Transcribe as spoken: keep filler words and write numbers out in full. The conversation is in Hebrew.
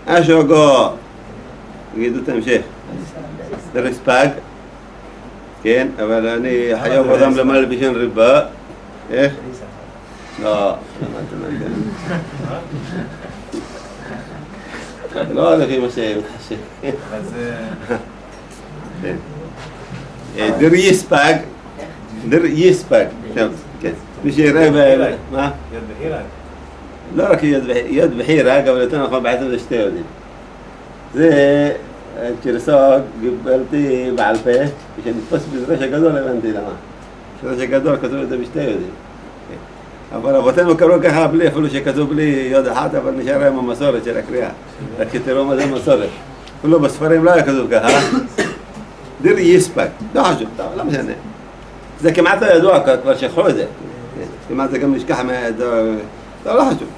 אשוגו, תגידו את ההמשך. דרספג, כן, אבל אני חייב אותם למלבישן ריבה. איך? לא, לא לפי מה שמתחשב. דר יספג, דר יספג, כן, מי שיראה, מה? יד בחירה. לא רק יד בחירה, אבל יותר נכון בעצם זה שתי יודעים. זה כשרסוג קיבלתי בעל פה, כשנתפס בדרש הגדול הבנתי למה. בדרש הגדול כתוב את זה בשתי יודעים. אבל אבותינו קראו ככה בלי, אפילו שכתוב בלי יוד אחת, אבל נשאר עם המסורת של הקריאה. רק שתראו מה זה מסורת. אפילו בספרים לא היה כתוב ככה. דיר יספק, לא חשוב, לא משנה. זה כמעט לא ידוע, כבר שכחו את זה. כמעט זה גם נשכח מהידוע, לא חשוב.